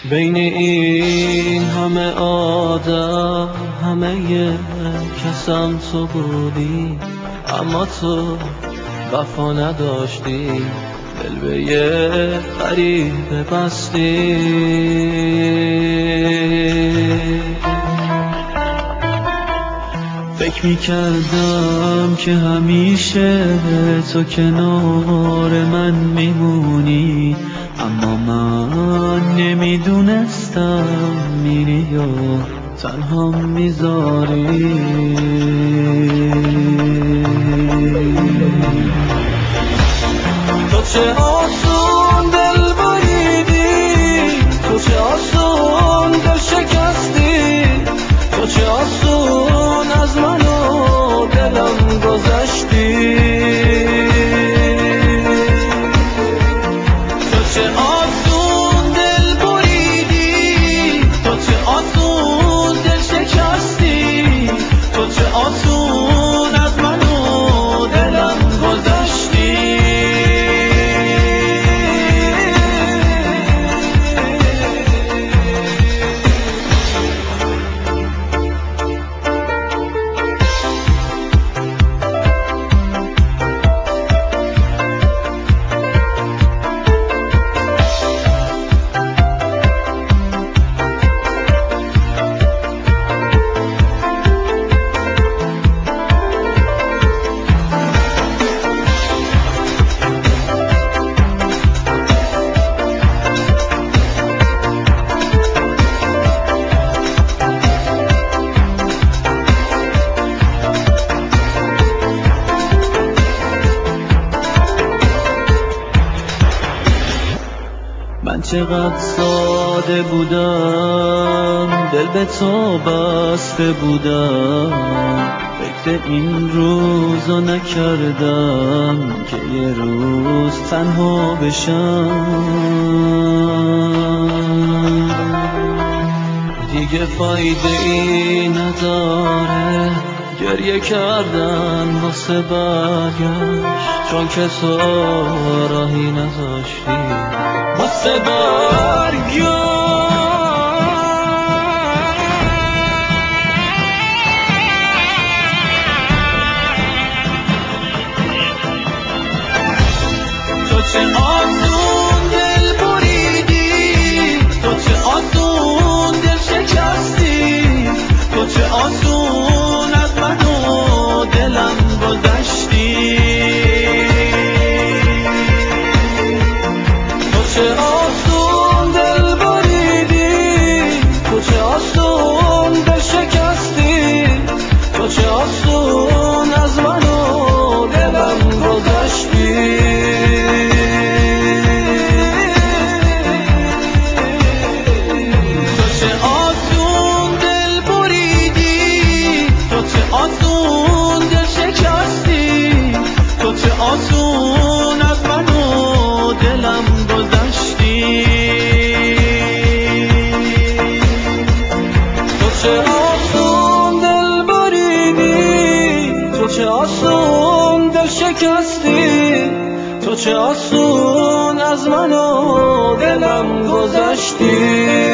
بین این همه آدم همه کسم تو بودی، اما تو وفا نداشتی، دل به یه غریبه بستی. فکر میکردم که همیشه تو کنار من میمونی، اما من نمیدونستم میری و تنها میذاری. تو چه آسون دل بریدی، تو چه آسون دل شکستی، تو چه آسون از من و دلم گذشتی. تو چه آسون دل بریدی، تو چه آسون دل شکستی، تو چه آسون از من و دلم گذشتی. من چقدر ساده بودم، دل به تو بسته بودم، فکر این روزو نکردم که یه روز تنها بشم. دیگه فایده ای نداره گریه کردن واسه برگشت، چون که تو راهی نذاشتی واسه برگشت. تو چه آسون دل بریدی، تو چه آسون دل شکستی، تو چه آسون از من و دلم گذشتی. تو چه آسون دل بریدی، تو چه آسون دل شکستی، تو چه آسون از من و دلم گذشتی. تو چه آسون دل بریدی، تو چه آسون دل شکستی، تو چه آسون از من و دلم گذشتی. تو چه آسون دل بریدی، تو چه آسون دل شکستی، تو چه آسون از من و دلم گذشتی.